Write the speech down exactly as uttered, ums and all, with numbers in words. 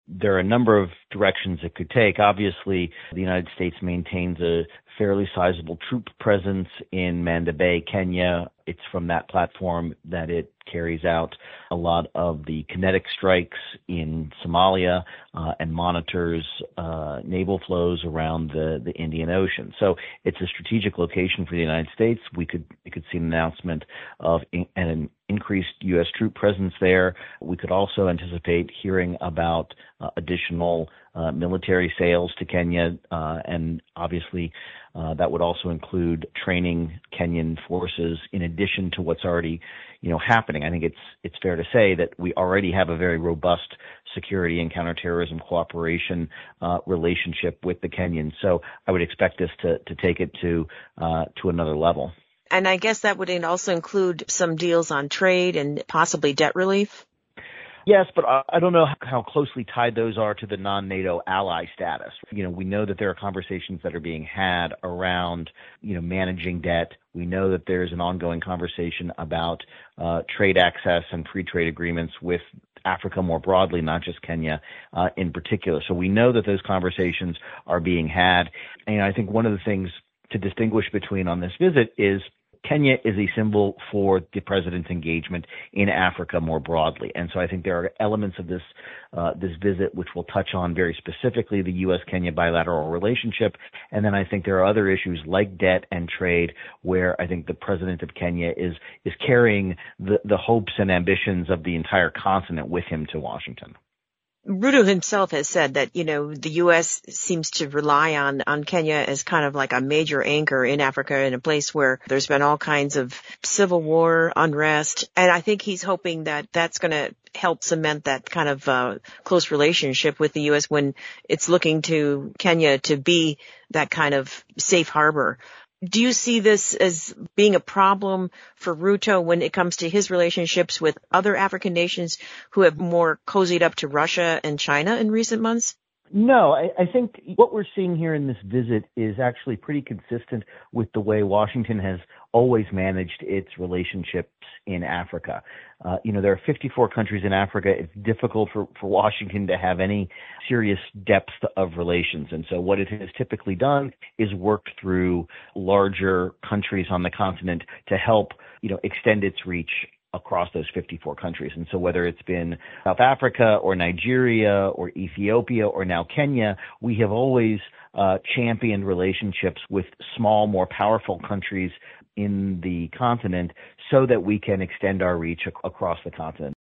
there are a number of directions it could take. Obviously, the United States maintains a fairly sizable troop presence in Manda Bay, Kenya. It's from that platform that it carries out a lot of the kinetic strikes in Somalia uh, and monitors uh, naval flows around the, the Indian Ocean. So it's a strategic location for the United States. We could we could see an announcement of in, an increased U S troop presence there. We could also anticipate hearing about uh, additional uh, military sales to Kenya, uh, and obviously uh, that would also include training Kenyan forces in addition to what's already, you know, happening. I think it's it's fair to say that we already have a very robust security and counterterrorism cooperation uh, relationship with the Kenyans. So I would expect us to to take it to uh, to another level. And I guess that would also include some deals on trade and possibly debt relief? Yes, but I don't know how closely tied those are to the non-NATO ally status. You know, we know that there are conversations that are being had around, you know, managing debt. We know that there's an ongoing conversation about uh, trade access and free trade agreements with Africa more broadly, not just Kenya uh, in particular. So we know that those conversations are being had. And I think one of the things to distinguish between on this visit is Kenya is a symbol for the president's engagement in Africa more broadly. And so I think there are elements of this uh, this visit which will touch on very specifically the U S Kenya bilateral relationship. And then I think there are other issues like debt and trade where I think the president of Kenya is is carrying the, the hopes and ambitions of the entire continent with him to Washington. Ruto himself has said that, you know, the U S seems to rely on, on Kenya as kind of like a major anchor in Africa, in a place where there's been all kinds of civil war, unrest. And I think he's hoping that that's going to help cement that kind of uh, close relationship with the U S when it's looking to Kenya to be that kind of safe harbor. Do you see this as being a problem for Ruto when it comes to his relationships with other African nations who have more cozied up to Russia and China in recent months? No, I, I think what we're seeing here in this visit is actually pretty consistent with the way Washington has always managed its relationships in Africa. Uh, you know, there are fifty-four countries in Africa. It's difficult for, for Washington to have any serious depth of relations. And so what it has typically done is worked through larger countries on the continent to help, you know, extend its reach across those fifty-four countries. And so whether it's been South Africa or Nigeria or Ethiopia or now Kenya, we have always uh, championed relationships with small, more powerful countries in the continent so that we can extend our reach ac- across the continent.